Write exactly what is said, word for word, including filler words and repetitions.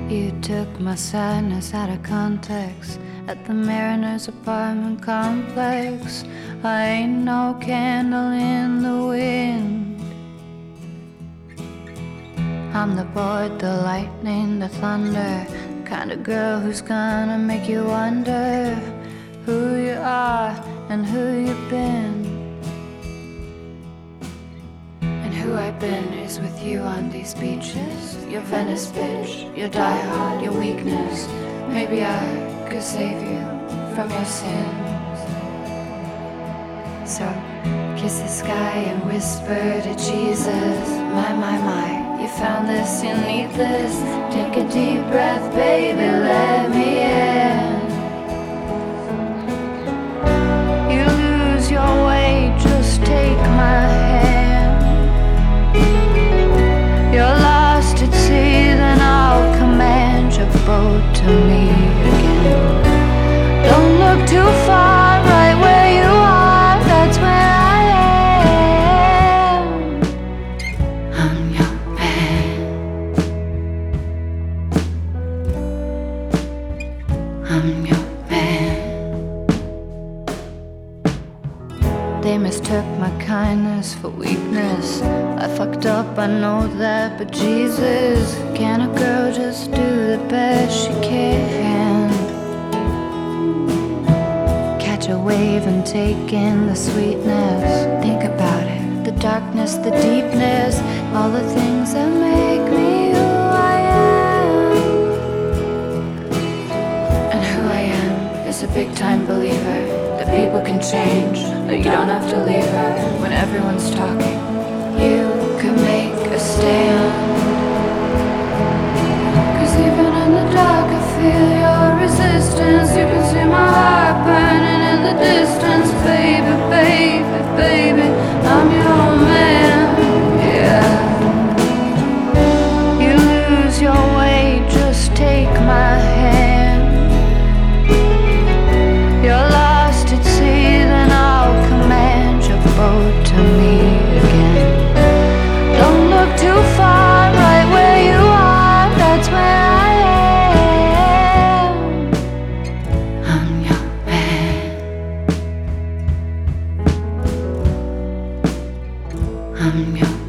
You took my sadness out of context at the Mariner's apartment complex. I ain't no candle in the wind. I'm the board, the lightning, the thunder, the kind of girl who's gonna make you wonder who you are and who you've been. And who I've been is with you on these beaches. Your Venice bitch, your diehard, your weakness. Maybe I could save you from your sins. So kiss the sky and whisper to Jesus. My, my, my, you found this, you need this. Take a deep breath, baby, let me in. You lose your way, just take my hand. You're lost at sea, then I'll command your boat to me again. Don't look too far, right where you are, that's where I am. I'm your man. I'm your man. They mistook my kindness for weakness. I fucked up, I know that, but Jesus, can a girl just do the best she can? Catch a wave and take in the sweetness. Think about it, the darkness, the deepness, all the things that make me who I am. And who I am is a big time believer that people can change, that you don't have to leave her when everyone's talking. You could make a stand, 'cause even in the dark I feel your resistance. You can see my heart burning in the distance. Baby, baby, baby, I'm your man, yeah. You lose your way, just take my hand. You're lost at sea, then I'll command your boat to me again. Don't look too far, right where you are, that's where I am. I'm your man. I'm your